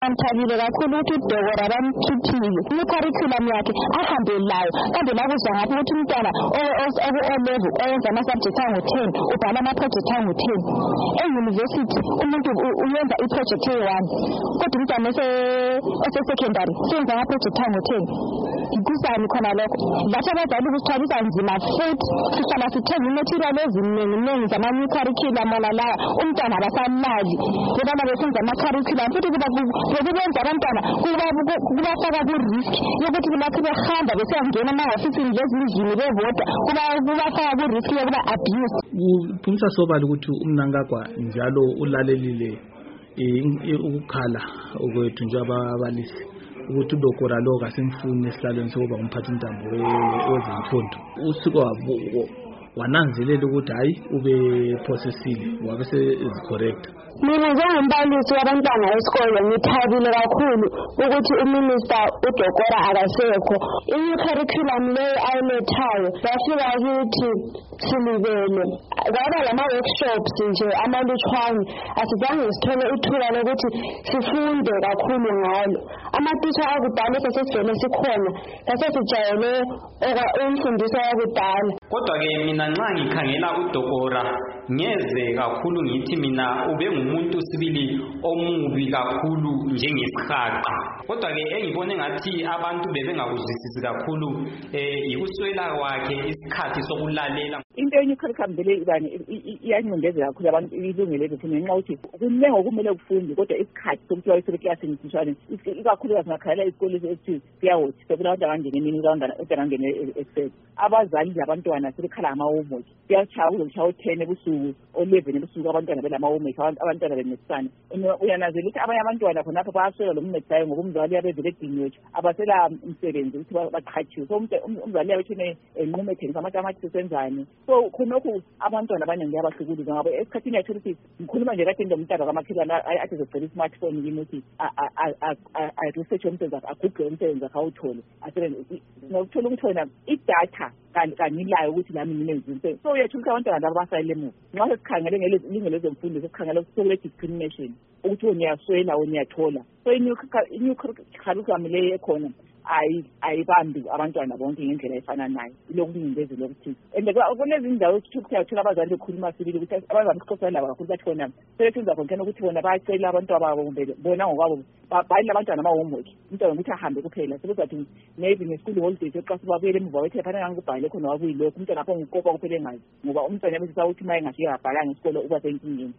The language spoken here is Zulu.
ngithabile kakhulu ukuthi udokora bamkhiphile i-curriculum yakhe ahambe layo kambe nakuzwa ngapha ukuthi umntwana o-level oyenza ama-subject angu-10 ubhala ama-project angu-10 e-university umuntu uyenza i-project eyi-1 kodwa umntwana ose-secondary senza ama-project angu-10 kusani khona lokho lathi abazali kusithwalisa nzima futhi sihlala sithenga imaterial eziningi zama-new curriculum wona lawa umntwana abasalali bebana besenza ama-curriculum futhi bekubenza abantwana kubafaka ku-risk yokuthi kulapho behamba besiyangena amahhofisini lezindlini bevota kubafaka ku-risk yokuba abuse. Phumisa sobala ukuthi umnankagwa njalo ulalelile ukukhala okwethu njengababalisi ukuthi udokora lo kasemfuni esihlalweni sokuba umphathintambo wezemfundo usuke wananzelela ukuthi hayi ube processile wabe se-correct. Mina njengombalisi wabantwana esikole ngithabile kakhulu ukuthi uminister udokora akasekho. I-new curriculum leyo ayilethayo bafika kithi silibele kwaba lama-workshops nje amalutshwane asizange sithole ithuba lokuthi sifunde kakhulu ngalo. Amatitsha akudala sesigcwele sikhona sasesijayele imfundiso yakudala. Kodwa-ke mina nxa ngikhangela udokora ngeze kakhulu ngithi mina ube ngumuntu sibili omubi kakhulu njengesihaqa. Kodwa-ke engibone ngathi abantu bebengakuzwisisi kakhulu yikuswela kwakhe isikhathi sokulalela. Into enye curriculum vele iyancindezela kakhulu abantu ilungelo lethu ngenxa yokuthi kunengi okumele kufunde kodwa isikhathi sokuthi wayesele eklasini sishane ikakhulukazi ngakhalela isikole esithi siyawothi sekula abantu abangene emini abangene ekuseni abazali labantwana sebekhala ngama-homework kuyatshaya kuzokushaya u-10 ebusuku o-11 ebusuku abantwana belama-homework abantwana bencedisana. Uyanazela ukuthi abanye abantwana khonapho bayaswela lo mncedisayo ngoba umzali yabevele ediniwe abasela umsebenzi ukuthi baqhatshiwe so umzali yabethene enqume ethengisa amatamatisi senzani. So khonokho abantwana abaningi yabahlukuluza ngabo esikhathini yathu ukuthi ngikhuluma nje kade ngomntana kamakhelwane athi zocela i-smartphone kimi ukuthi research umsebenzi agugule umsebenzi akawuthole ngokuthola ukuthi wena idatha kanilayo ukuthi nami nginenze umsebenzi. So uyathu ukuthi abantwana laba basayile emuva nxa sesikhangele ngelizwe lezemfundo sesikhangele sokule discrimination ukuthi uniyaswela uniyathola. So i-new curriculum leyo ekhona ayibambi abantwana bonke ngendlela efana nayo ilokuncindezela okuthile and kulezi indawo ukuthola abazali bekhuluma sibili ukuthi abazali besikhohlane labo kakhulu bathi bona sebesenza khona ukuthi bona bayacela abantwana babo kumbe bona ngokwabo bayile abantwana ama-homework umntwana ukuthi ahambe kuphela sebezathi maybe nge-school holidays exa babuyele emuva wethi phana ngangikubhalele khona wakuyilokhu umntwana apho ngikopa kuphela engazi ngoba umntwana yabesisa ukuthi uma engafika abhalanga isikole uba senkingeni.